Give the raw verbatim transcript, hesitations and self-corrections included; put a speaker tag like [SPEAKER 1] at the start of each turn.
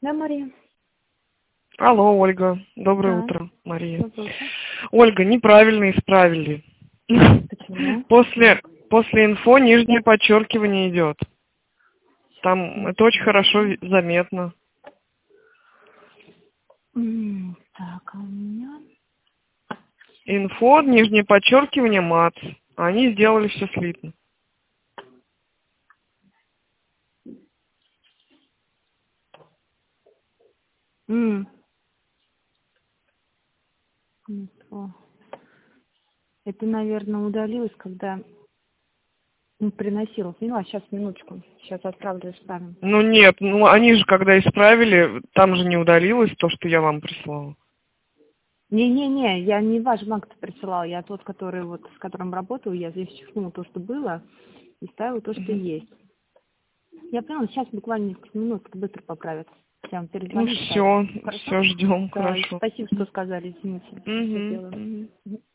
[SPEAKER 1] Да, Мария.
[SPEAKER 2] Алло, Ольга. Доброе
[SPEAKER 1] Да.
[SPEAKER 2] утро, Мария.
[SPEAKER 1] Доброе утро.
[SPEAKER 2] Ольга, неправильно исправили.
[SPEAKER 1] Почему?
[SPEAKER 2] После, после инфо нижнее подчеркивание идет. Там это очень хорошо ви- заметно.
[SPEAKER 1] М, Так, а у меня...
[SPEAKER 2] Инфо, нижнее подчеркивание, мат. Они сделали все слитно.
[SPEAKER 1] М, инфо. Это, наверное, удалилось, когда ну, приносила. Поняла, сейчас, минуточку. Сейчас отправлю, исправим.
[SPEAKER 2] Ну нет, ну они же когда исправили, там же не удалилось то, что я вам прислала.
[SPEAKER 1] Не-не-не, я не ваш банк присылала, я тот, который вот, с которым работаю, я здесь чихнула то, что было, и ставила то, что
[SPEAKER 2] Мгм.
[SPEAKER 1] есть. Я поняла, сейчас буквально несколько минут быстро поправят. Я вам
[SPEAKER 2] Ну
[SPEAKER 1] перезвоню сразу.
[SPEAKER 2] все,
[SPEAKER 1] Хорошо?
[SPEAKER 2] все ждем,
[SPEAKER 1] Да,
[SPEAKER 2] хорошо.
[SPEAKER 1] спасибо, что сказали, извините. Сейчас
[SPEAKER 2] Мгм,
[SPEAKER 1] сделаю.
[SPEAKER 2] мгм.
[SPEAKER 1] Мгм.